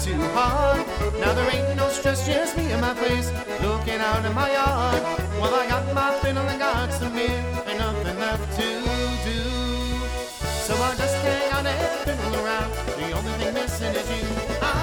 too hard. Now there ain't no stress, just me and my place, looking out in my yard. Well, I got my fiddle and got some beer, and nothing left to do. So I just hang out and fiddle around. The only thing missing is you.